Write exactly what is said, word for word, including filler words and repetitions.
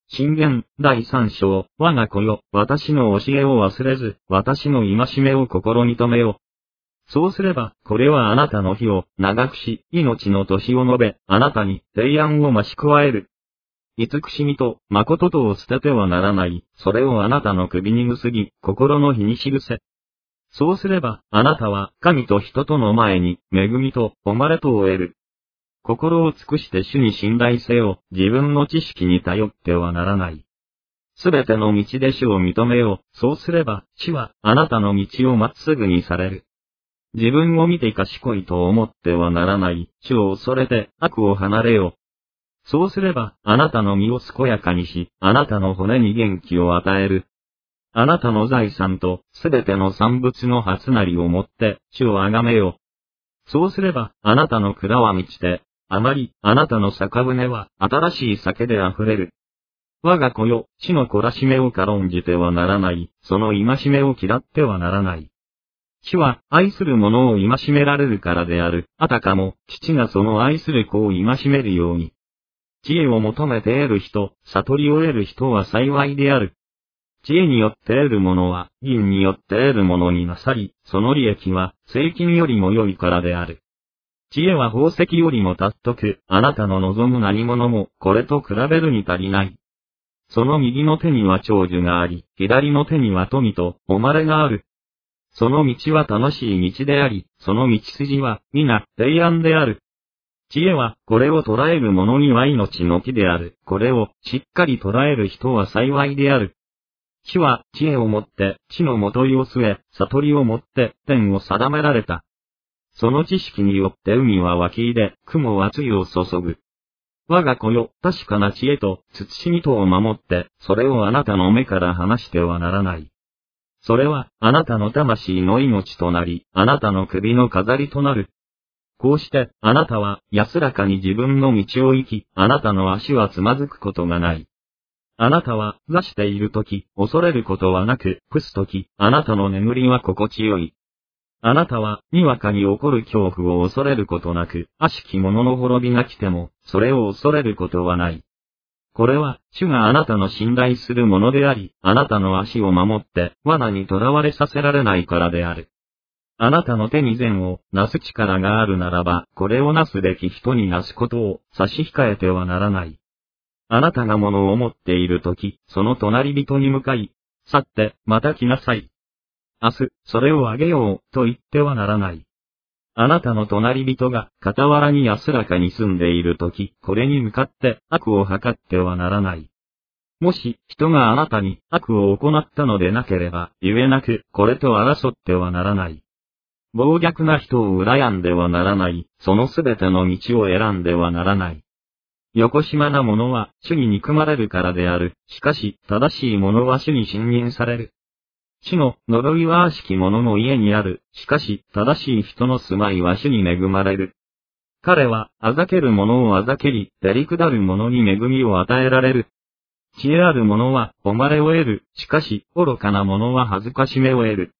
箴言だいさん章、我が子よ、私の教えを忘れず、私の戒めを心に留めよ。そうすれば、これはあなたの日を長くし、命の年を述べ、あなたに平安を増し加える。慈しみと誠とを捨ててはならない、それをあなたの首に結ぎ、心の日に記せ。そうすれば、あなたは神と人との前に、恵みと誉れとを得る。心を尽くして主に信頼せよ、自分の知識に頼ってはならない。すべての道で主を認めよう、そうすれば、主はあなたの道をまっすぐにされる。自分を見て賢いと思ってはならない、主を恐れて悪を離れよう。そうすれば、あなたの身を健やかにし、あなたの骨に元気を与える。あなたの財産とすべての産物の初なりをもって、主をあがめよう。そうすれば、あなたの蔵は満ちて、あまり、あなたの酒舟は新しい酒で溢れる。我が子よ、主の懲らしめを軽んじてはならない、その戒めを嫌ってはならない。主は愛する者を戒められるからである。あたかも、父がその愛する子を戒めるように。知恵を求めて得る人、悟りを得る人は幸いである。知恵によって得るものは、銀によって得るものに勝り、その利益は、税金よりも良いからである。知恵は宝石よりも尊く、あなたの望む何者も、これと比べるに足りない。その右の手には長寿があり、左の手には富と、誉れがある。その道は楽しい道であり、その道筋は、皆、平安である。知恵は、これを捉える者には命の木である。これを、しっかり捉える人は幸いである。主は、知恵をもって、地のもといを据え、悟りをもって、天を定められた。その知識によって海は湧き入れ、雲は露を注ぐ。我が子よ、確かな知恵と、慎みとを守って、それをあなたの目から離してはならない。それは、あなたの魂の命となり、あなたの首の飾りとなる。こうして、あなたは安らかに自分の道を行き、あなたの足はつまずくことがない。あなたは座しているとき、恐れることはなく、伏すとき、あなたの眠りは心地よい。あなたは、にわかに起こる恐怖を恐れることなく、悪しき者の滅びが来ても、それを恐れることはない。これは、主があなたの信頼するものであり、あなたの足を守って、罠に囚われさせられないからである。あなたの手に善をなす力があるならば、これをなすべき人になすことを差し控えてはならない。あなたが物を持っているとき、その隣人に向かい、去って、また来なさい。明日、それをあげよう、と言ってはならない。あなたの隣人が、傍らに安らかに住んでいるとき、これに向かって、悪を図ってはならない。もし、人があなたに、悪を行ったのでなければ、言えなく、これと争ってはならない。暴虐な人を羨んではならない、そのすべての道を選んではならない。よこしまな者は、主に憎まれるからである。しかし、正しい者は主に信任される。主の呪いは悪しき者の家にある。しかし、正しい人の住まいは主に恵まれる。彼は、あざける者をあざけり、照り下る者に恵みを与えられる。知恵ある者は、誉れを得る。しかし、愚かな者は恥ずかしめを得る。